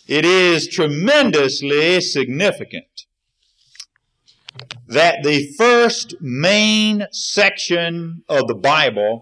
It is tremendously significant that the first main section of the Bible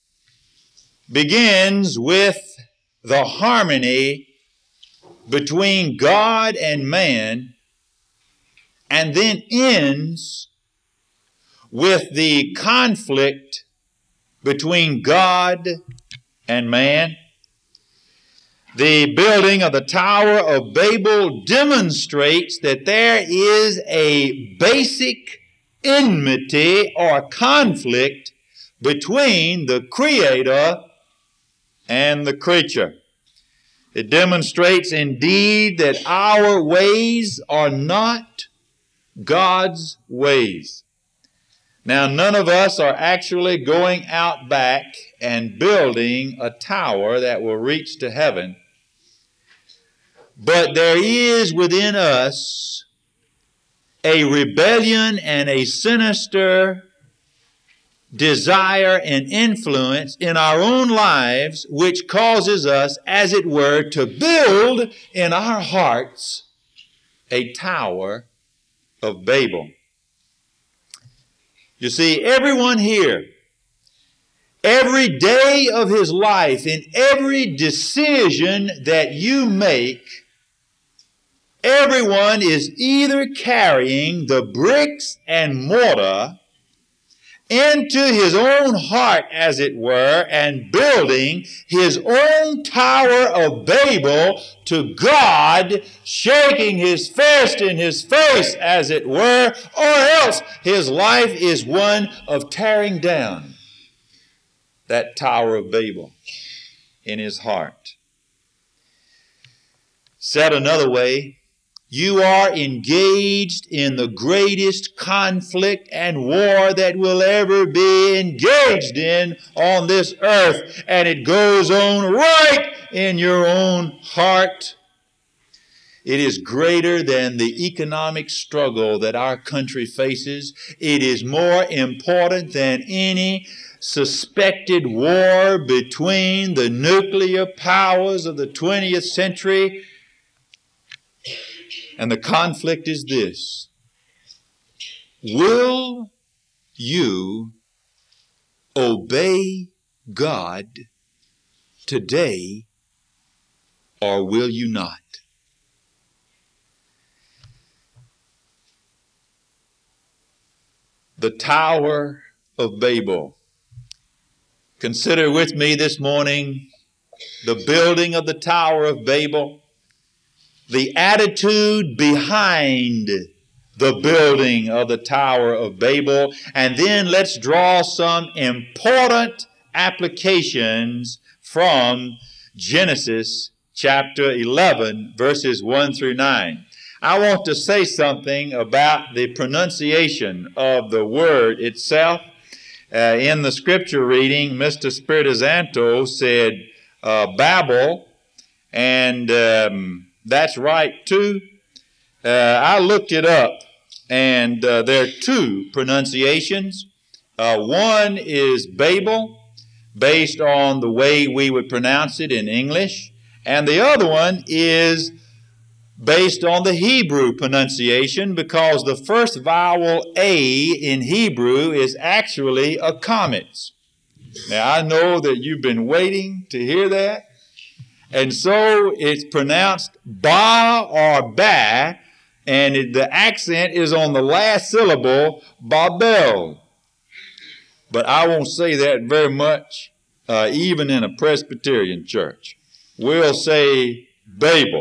begins with the harmony between God and man, and then ends with the conflict between God and man. The building of the Tower of Babel demonstrates that there is a basic enmity or conflict between the Creator and the creature. It demonstrates indeed that our ways are not God's ways. Now, none of us are actually going out back and building a tower that will reach to heaven. But there is within us a rebellion and a sinister desire and influence in our own lives, which causes us, as it were, to build in our hearts a Tower of Babel. You see, everyone here, every day of his life, in every decision that you make, everyone is either carrying the bricks and mortar into his own heart, as it were, and building his own Tower of Babel to God, shaking his fist in his face, as it were, or else his life is one of tearing down that Tower of Babel in his heart. Said another way, you are engaged in the greatest conflict and war that will ever be engaged in on this earth, and it goes on right in your own heart. It is greater than the economic struggle that our country faces. It is more important than any suspected war between the nuclear powers of the 20th century. And the conflict is this: will you obey God today, or will you not? The Tower of Babel. Consider with me this morning the building of the Tower of Babel, the attitude behind the building of the Tower of Babel, and then let's draw some important applications from Genesis chapter 11, verses 1 through 9. I want to say something about the pronunciation of the word itself. In the scripture reading, Mr. Spiritanto said Babel, and that's right too. I looked it up, and there are two pronunciations. One is Babel, based on the way we would pronounce it in English, and the other one is based on the Hebrew pronunciation, because the first vowel A in Hebrew is actually a comet. Now, I know that you've been waiting to hear that. And so it's pronounced ba or ba, and the accent is on the last syllable, Babel. But I won't say that very much, even in a Presbyterian church. We'll say Babel.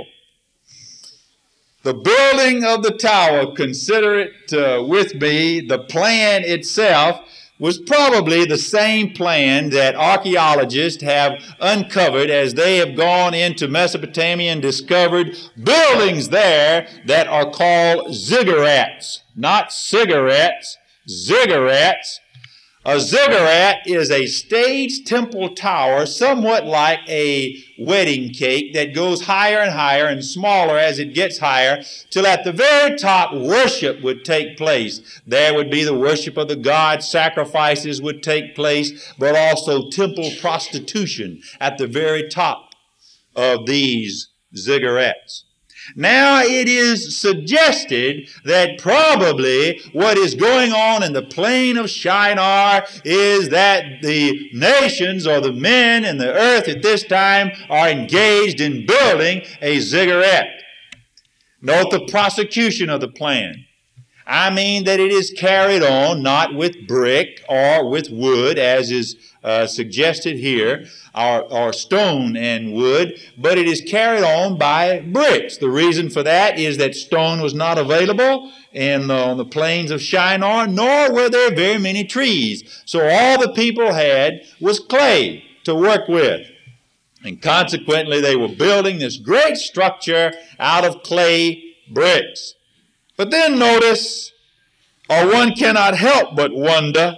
The building of the tower, consider it with me, the plan itself was probably the same plan that archaeologists have uncovered as they have gone into Mesopotamia and discovered buildings there that are called ziggurats. Not cigarettes, ziggurats. A ziggurat is a staged temple tower, somewhat like a wedding cake, that goes higher and higher and smaller as it gets higher, till at the very top worship would take place. There would be the worship of the gods, sacrifices would take place, but also temple prostitution at the very top of these ziggurats. Now it is suggested that probably what is going on in the plain of Shinar is that the nations or the men in the earth at this time are engaged in building a ziggurat. Note the prosecution of the plan. I mean that it is carried on not with brick or with wood, as is suggested here, or stone and wood, but it is carried on by bricks. The reason for that is that stone was not available on the plains of Shinar, nor were there very many trees. So all the people had was clay to work with. And consequently, they were building this great structure out of clay bricks. But then notice, or one cannot help but wonder,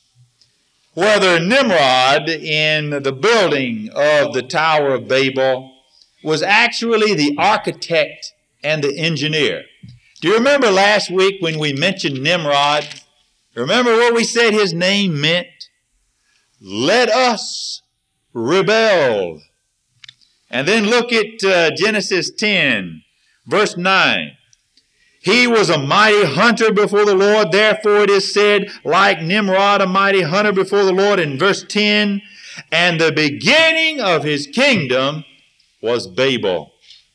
whether Nimrod in the building of the Tower of Babel was actually the architect and the engineer. Do you remember last week when we mentioned Nimrod? Remember what we said his name meant? Let us rebel. And then look at Genesis 10, verse 9. He was a mighty hunter before the Lord. Therefore it is said, like Nimrod, a mighty hunter before the Lord. In verse 10, and the beginning of his kingdom was Babel.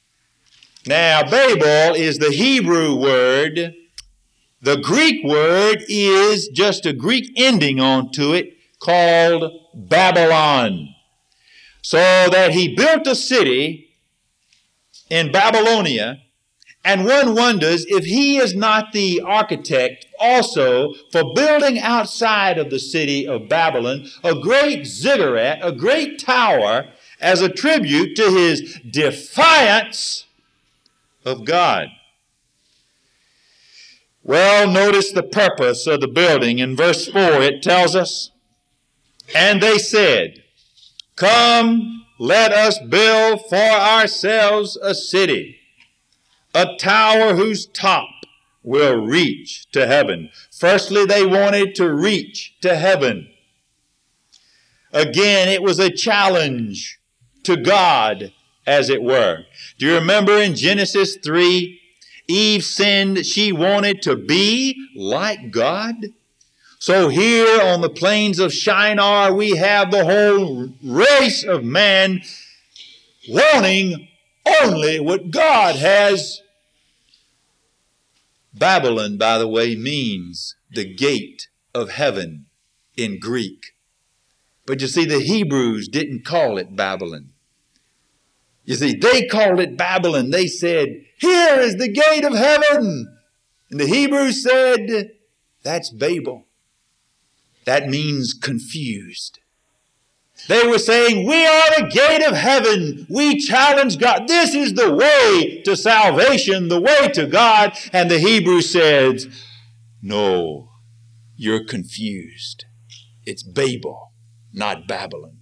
Now, Babel is the Hebrew word. The Greek word is just a Greek ending onto it called Babylon. So that he built a city in Babylonia. And one wonders if he is not the architect also for building outside of the city of Babylon a great ziggurat, a great tower, as a tribute to his defiance of God. Well, notice the purpose of the building. In verse 4, it tells us, and they said, come, let us build for ourselves a city, a tower whose top will reach to heaven. Firstly, they wanted to reach to heaven. Again, it was a challenge to God, as it were. Do you remember in Genesis 3, Eve sinned, she wanted to be like God? So here on the plains of Shinar, we have the whole race of man wanting only what God has. Babylon, by the way, means the gate of heaven in Greek. But you see, the Hebrews didn't call it Babylon. You see, they called it Babylon. They said, here is the gate of heaven. And the Hebrews said, that's Babel. That means confused. They were saying, we are the gate of heaven. We challenge God. This is the way to salvation, the way to God. And the Hebrew says, no, you're confused. It's Babel, not Babylon.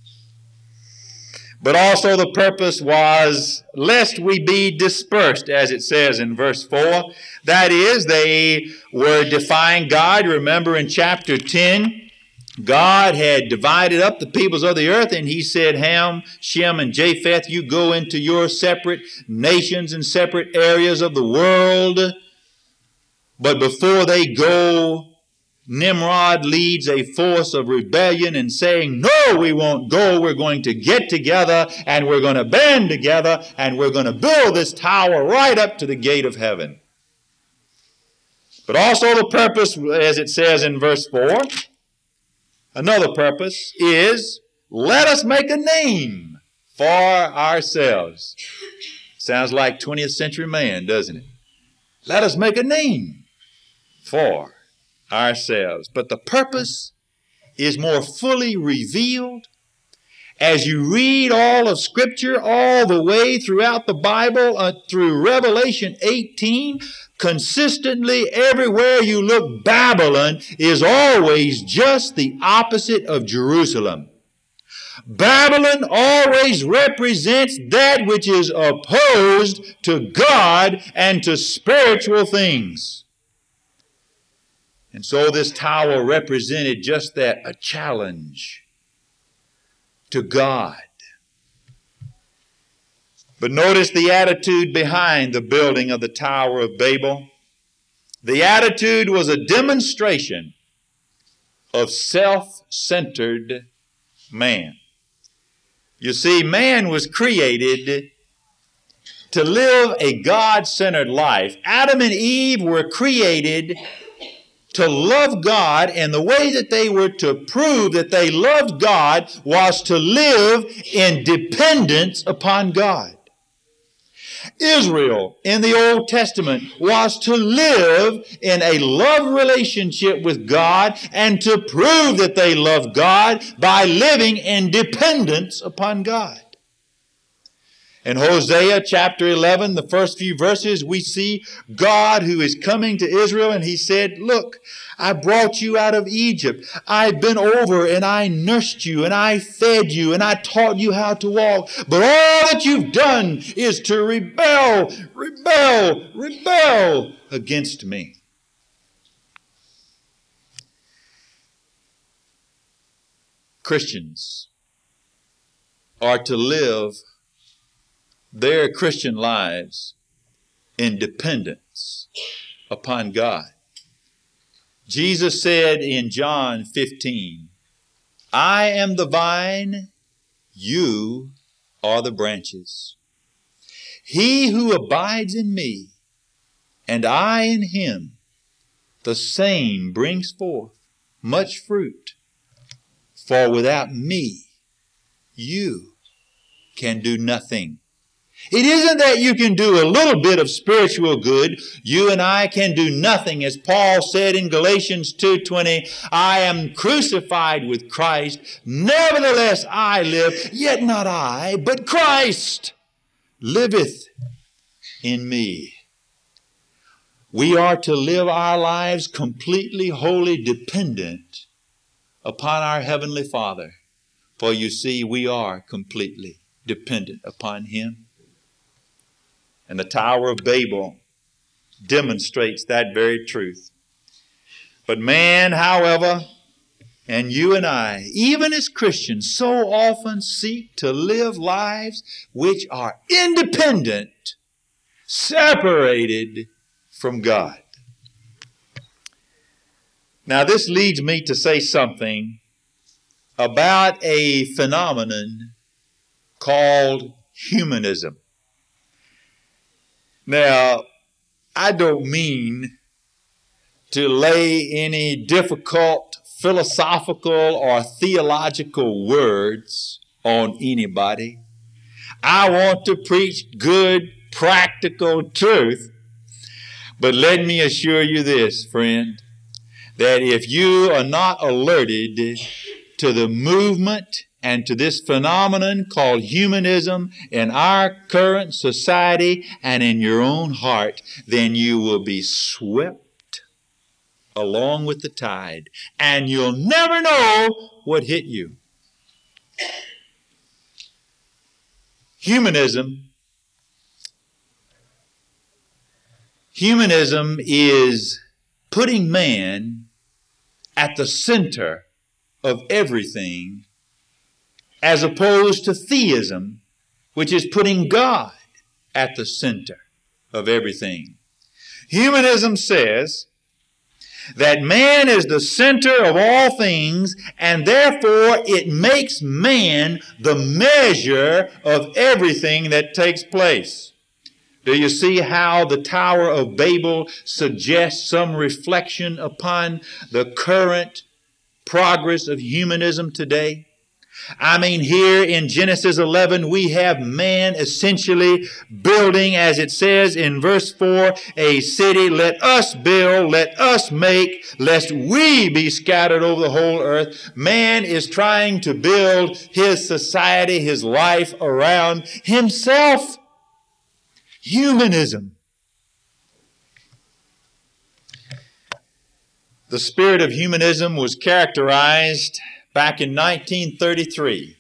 But also the purpose was, lest we be dispersed, as it says in verse 4. That is, they were defying God. Remember in chapter 10, God had divided up the peoples of the earth, and he said, Ham, Shem, and Japheth, you go into your separate nations and separate areas of the world. But before they go, Nimrod leads a force of rebellion and saying, no, we won't go. We're going to get together, and we're going to band together, and we're going to build this tower right up to the gate of heaven. But also the purpose, as it says in verse 4, another purpose is, let us make a name for ourselves. Sounds like 20th century man, doesn't it? Let us make a name for ourselves. But the purpose is more fully revealed as you read all of Scripture all the way throughout the Bible through Revelation 18. Consistently, everywhere you look, Babylon is always just the opposite of Jerusalem. Babylon always represents that which is opposed to God and to spiritual things. And so this tower represented just that, a challenge to God. But notice the attitude behind the building of the Tower of Babel. The attitude was a demonstration of self-centered man. You see, man was created to live a God-centered life. Adam and Eve were created to love God, and the way that they were to prove that they loved God was to live in dependence upon God. Israel in the Old Testament was to live in a love relationship with God and to prove that they loved God by living in dependence upon God. In Hosea chapter 11, the first few verses, we see God who is coming to Israel, and he said, look, I brought you out of Egypt. I've been over and I nursed you and I fed you and I taught you how to walk. But all that you've done is to rebel against me. Christians are to live their Christian lives in dependence upon God. Jesus said in John 15, I am the vine, you are the branches. He who abides in me, and I in him, the same brings forth much fruit. For without me, you can do nothing. It isn't that you can do a little bit of spiritual good. You and I can do nothing. As Paul said in Galatians 2:20, I am crucified with Christ. Nevertheless I live, yet not I, but Christ liveth in me. We are to live our lives completely, wholly dependent upon our Heavenly Father. For you see, we are completely dependent upon Him. And the Tower of Babel demonstrates that very truth. But man, however, and you and I, even as Christians, so often seek to live lives which are independent, separated from God. Now, this leads me to say something about a phenomenon called humanism. Now, I don't mean to lay any difficult philosophical or theological words on anybody. I want to preach good, practical truth. But let me assure you this, friend, that if you are not alerted to the movement and to this phenomenon called humanism in our current society and in your own heart, then you will be swept along with the tide, and you'll never know what hit you. Humanism is putting man at the center of everything, as opposed to theism, which is putting God at the center of everything. Humanism says that man is the center of all things, and therefore it makes man the measure of everything that takes place. Do you see how the Tower of Babel suggests some reflection upon the current progress of humanism today? I mean, here in Genesis 11, we have man essentially building, as it says in verse 4, a city. Let us build, let us make, lest we be scattered over the whole earth. Man is trying to build his society, his life around himself. Humanism. The spirit of humanism was characterized back in 1933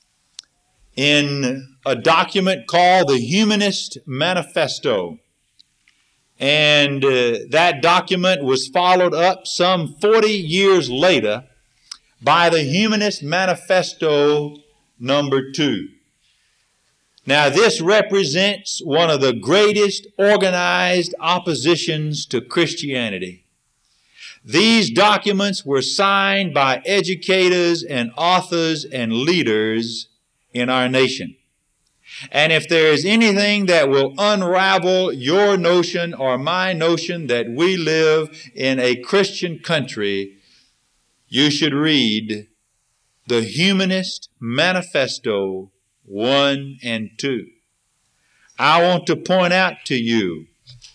in a document called the Humanist Manifesto. And that document was followed up some 40 years later by the Humanist Manifesto number 2. Now, this represents one of the greatest organized oppositions to Christianity. These documents were signed by educators and authors and leaders in our nation. And if there is anything that will unravel your notion or my notion that we live in a Christian country, you should read the Humanist Manifesto 1 and 2. I want to point out to you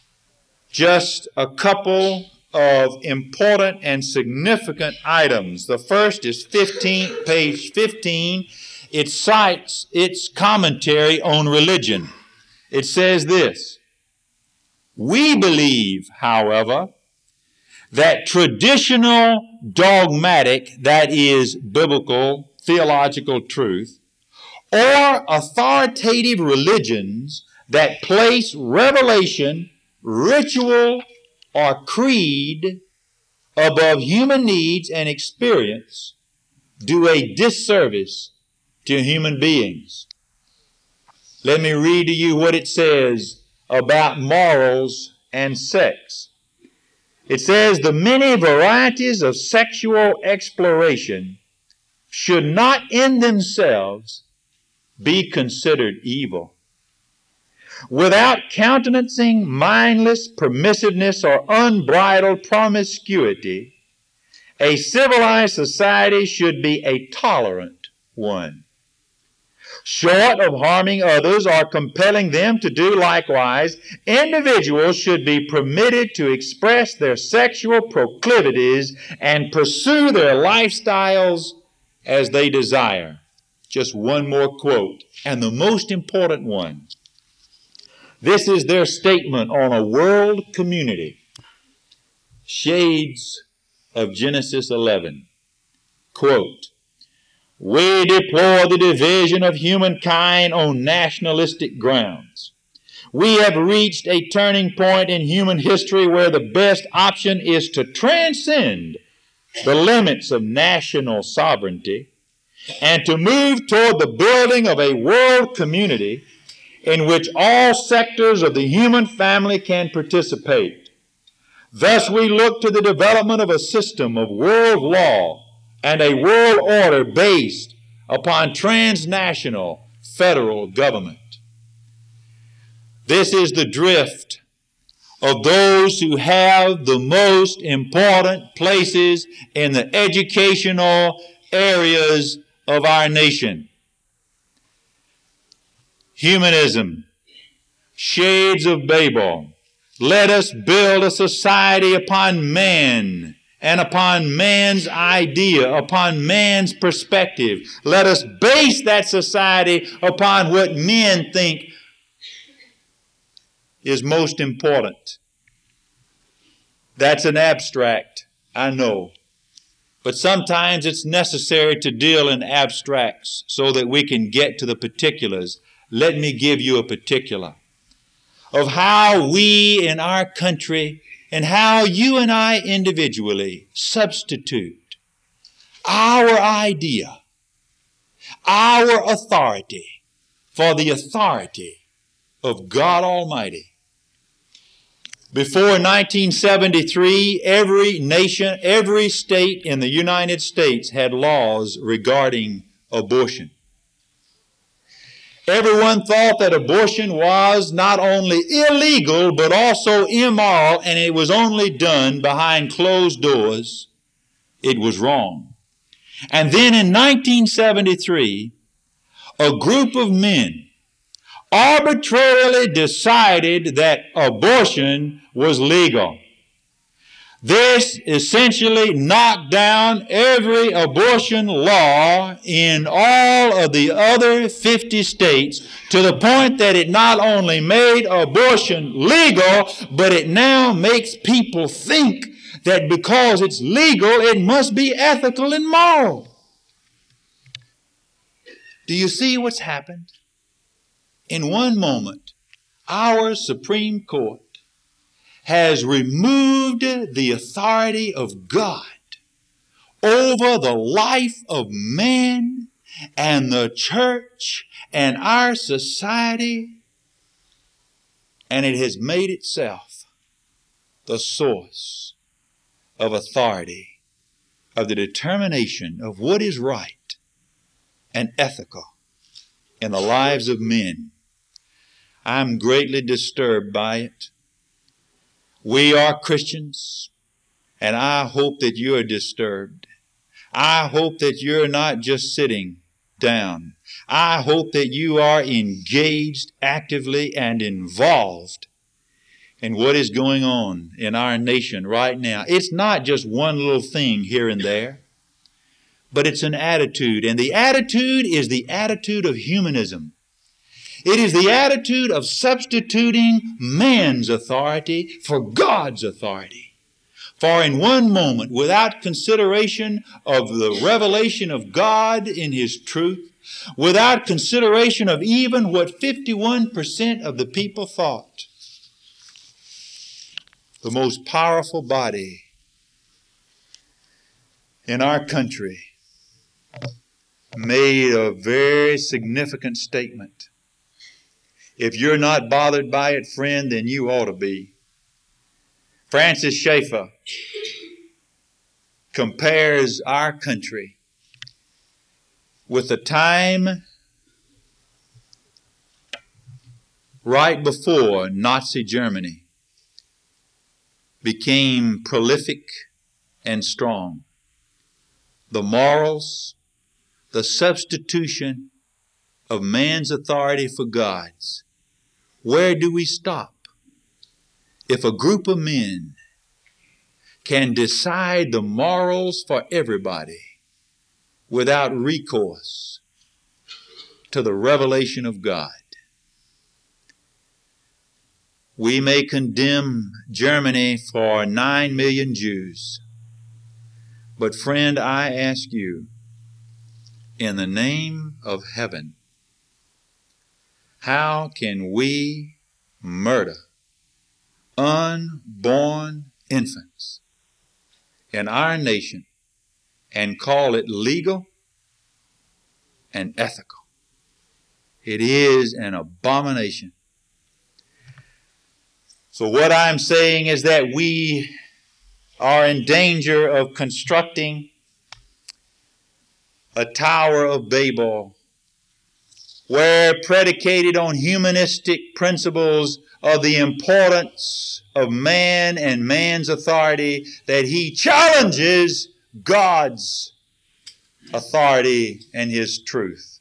just a couple of important and significant items. The first is page 15. It cites its commentary on religion. It says this: "We believe, however, that traditional dogmatic, that is, biblical, theological truth, or authoritative religions that place revelation, ritual, or creed above human needs and experience do a disservice to human beings." Let me read to you what it says about morals and sex. It says, "The many varieties of sexual exploration should not in themselves be considered evil. Without countenancing mindless permissiveness or unbridled promiscuity, a civilized society should be a tolerant one. Short of harming others or compelling them to do likewise, individuals should be permitted to express their sexual proclivities and pursue their lifestyles as they desire." Just one more quote, and the most important one. This is their statement on a world community. Shades of Genesis 11. Quote, "We deplore the division of humankind on nationalistic grounds. We have reached a turning point in human history where the best option is to transcend the limits of national sovereignty and to move toward the building of a world community in which all sectors of the human family can participate. Thus we look to the development of a system of world law and a world order based upon transnational federal government." This is the drift of those who have the most important places in the educational areas of our nation. Humanism, shades of Babel. Let us build a society upon man and upon man's idea, upon man's perspective. Let us base that society upon what men think is most important. That's an abstract, I know. But sometimes it's necessary to deal in abstracts so that we can get to the particulars. Let me give you a particular of how we in our country and how you and I individually substitute our idea, our authority for the authority of God Almighty. Before 1973, every nation, every state in the United States had laws regarding abortion. Everyone thought that abortion was not only illegal, but also immoral, and it was only done behind closed doors. It was wrong. And then in 1973, a group of men arbitrarily decided that abortion was legal. This essentially knocked down every abortion law in all of the other 50 states to the point that it not only made abortion legal, but it now makes people think that because it's legal, it must be ethical and moral. Do you see what's happened? In one moment, our Supreme Court has removed the authority of God over the life of man and the church and our society, and it has made itself the source of authority, of the determination of what is right and ethical in the lives of men. I'm greatly disturbed by it. We are Christians, and I hope that you are disturbed. I hope that you're not just sitting down. I hope that you are engaged actively and involved in what is going on in our nation right now. It's not just one little thing here and there, but it's an attitude. And the attitude is the attitude of humanism. It is the attitude of substituting man's authority for God's authority. For in one moment, without consideration of the revelation of God in His truth, without consideration of even what 51% of the people thought, the most powerful body in our country made a very significant statement. If you're not bothered by it, friend, then you ought to be. Francis Schaeffer compares our country with the time right before Nazi Germany became prolific and strong. The morals, the substitution of man's authority for God's. Where do we stop? If a group of men can decide the morals for everybody without recourse to the revelation of God. We may condemn Germany for 9 million Jews, but friend, I ask you, in the name of heaven, how can we murder unborn infants in our nation and call it legal and ethical? It is an abomination. So what I'm saying is that we are in danger of constructing a Tower of Babel where, predicated on humanistic principles of the importance of man and man's authority, that he challenges God's authority and His truth.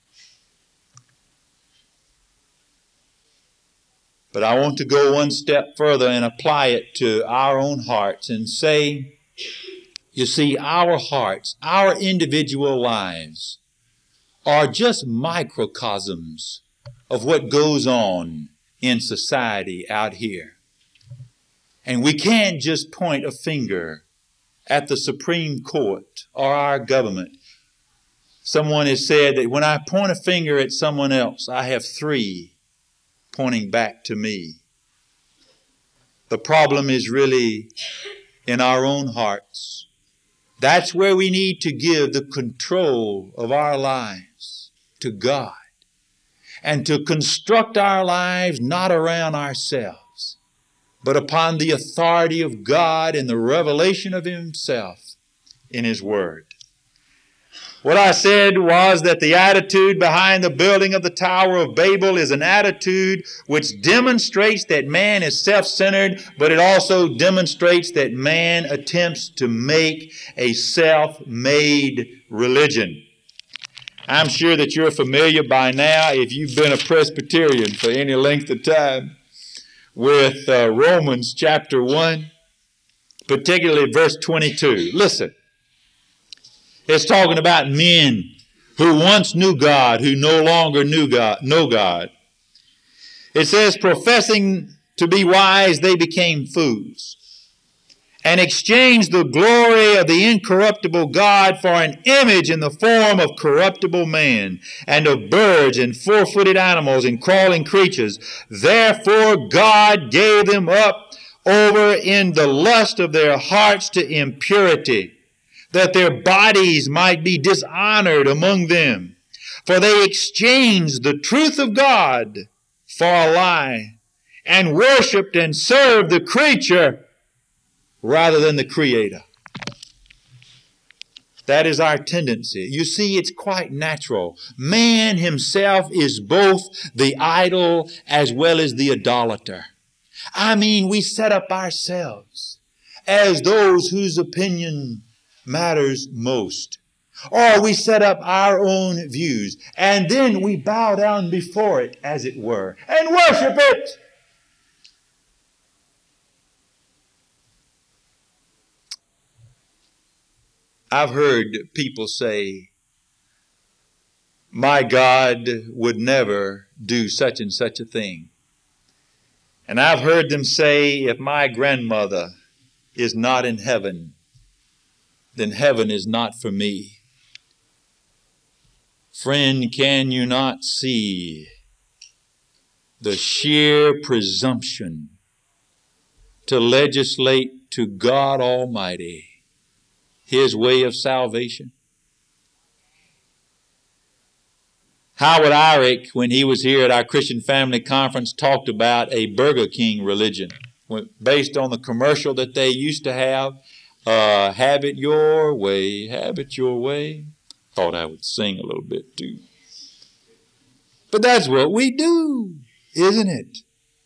But I want to go one step further and apply it to our own hearts and say, you see, our hearts, our individual lives are just microcosms of what goes on in society out here. And we can't just point a finger at the Supreme Court or our government. Someone has said that when I point a finger at someone else, I have 3 pointing back to me. The problem is really in our own hearts. That's where we need to give the control of our lives to God and to construct our lives not around ourselves, but upon the authority of God and the revelation of Himself in His Word. What I said was that the attitude behind the building of the Tower of Babel is an attitude which demonstrates that man is self-centered, but it also demonstrates that man attempts to make a self-made religion. I'm sure that you're familiar by now, if you've been a Presbyterian for any length of time, with Romans chapter 1, particularly verse 22. Listen. It's talking about men who once knew God, who no longer know God. It says, professing to be wise, they became fools and exchanged the glory of the incorruptible God for an image in the form of corruptible man and of birds and 4-footed animals and crawling creatures. Therefore God gave them up over in the lust of their hearts to impurity. that their bodies might be dishonored among them. For they exchanged the truth of God for a lie, and worshiped and served the creature rather than the Creator. That is our tendency. You see, it's quite natural. Man himself is both the idol as well as the idolater. I mean, we set up ourselves as those whose opinion matters most. Or we set up our own views, and then we bow down before it, as it were, and worship it. I've heard people say, my God would never do such and such a thing. And I've heard them say, if my grandmother is not in heaven, then heaven is not for me. Friend, can you not see the sheer presumption to legislate to God Almighty His way of salvation? Howard Eyrick, when he was here at our Christian Family Conference, talked about a Burger King religion based on the commercial that they used to have. Have it your way, have it your way. Thought I would sing a little bit too. But that's what we do, isn't it?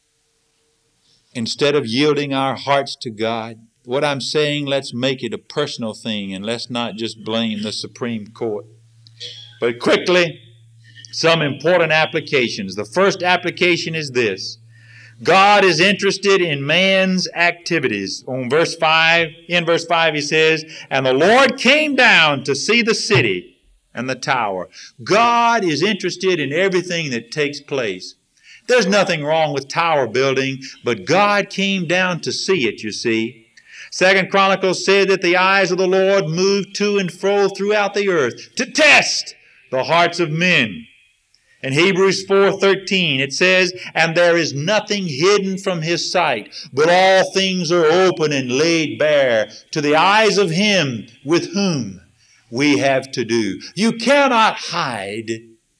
Instead of yielding our hearts to God, what I'm saying, let's make it a personal thing and let's not just blame the Supreme Court. But quickly, some important applications. The first application is this. God is interested in man's activities. In verse 5 he says, and the Lord came down to see the city and the tower. God is interested in everything that takes place. There's nothing wrong with tower building, but God came down to see it, you see. 2 Chronicles said that the eyes of the Lord moved to and fro throughout the earth to test the hearts of men. In Hebrews 4:13 it says, and there is nothing hidden from His sight, but all things are open and laid bare to the eyes of Him with whom we have to do. You cannot hide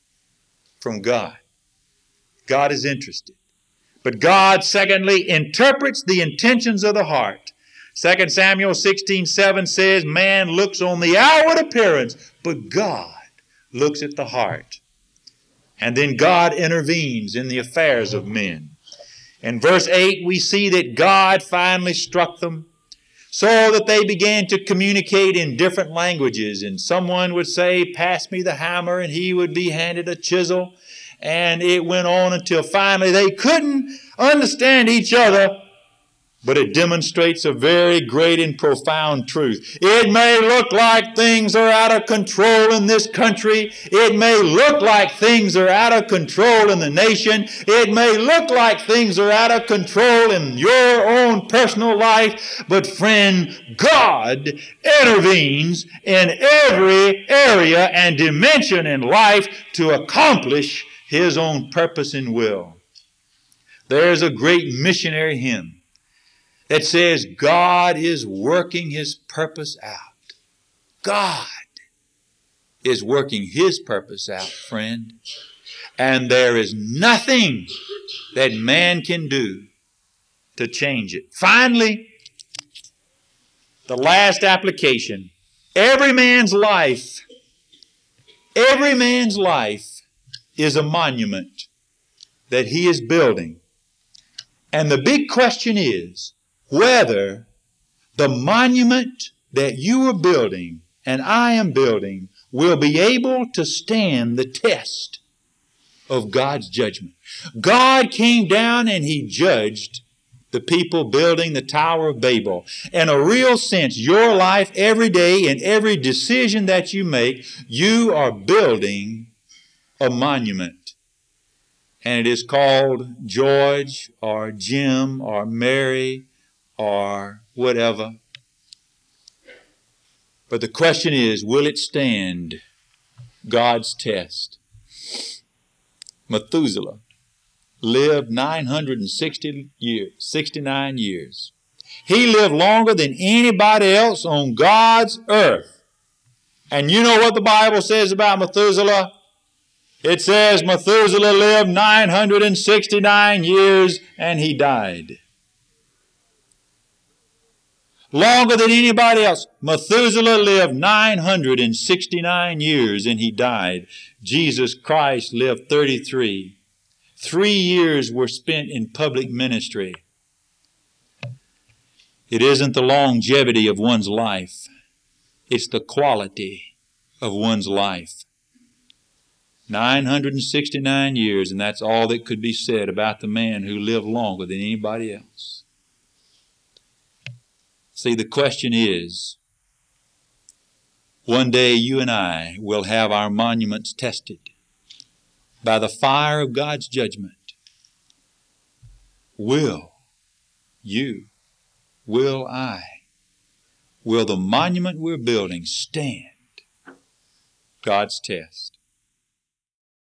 from God. God is interested. But God, secondly, interprets the intentions of the heart. 2 Samuel 16:7 says, man looks on the outward appearance, but God looks at the heart. And then God intervenes in the affairs of men. In verse 8, we see that God finally struck them so that they began to communicate in different languages. And someone would say, pass me the hammer, and he would be handed a chisel. And it went on until finally they couldn't understand each other. But it demonstrates a very great and profound truth. It may look like things are out of control in this country. It may look like things are out of control in the nation. It may look like things are out of control in your own personal life. But friend, God intervenes in every area and dimension in life to accomplish His own purpose and will. There's a great missionary hymn that says God is working His purpose out. God is working His purpose out, friend. And there is nothing that man can do to change it. Finally, the last application. Every man's life is a monument that he is building. And the big question is, whether the monument that you are building and I am building will be able to stand the test of God's judgment. God came down and He judged the people building the Tower of Babel. In a real sense, your life every day and every decision that you make, you are building a monument. And it is called George or Jim or Mary or whatever. But the question is, will it stand God's test? Methuselah lived 969 years. He lived longer than anybody else on God's earth. And you know what the Bible says about Methuselah? It says Methuselah lived 969 years and he died. Longer than anybody else. Methuselah lived 969 years and he died. Jesus Christ lived 33. 3 years were spent in public ministry. It isn't the longevity of one's life. It's the quality of one's life. 969 years, and that's all that could be said about the man who lived longer than anybody else. See, the question is, one day you and I will have our monuments tested by the fire of God's judgment. Will you, will I, will the monument we're building stand God's test?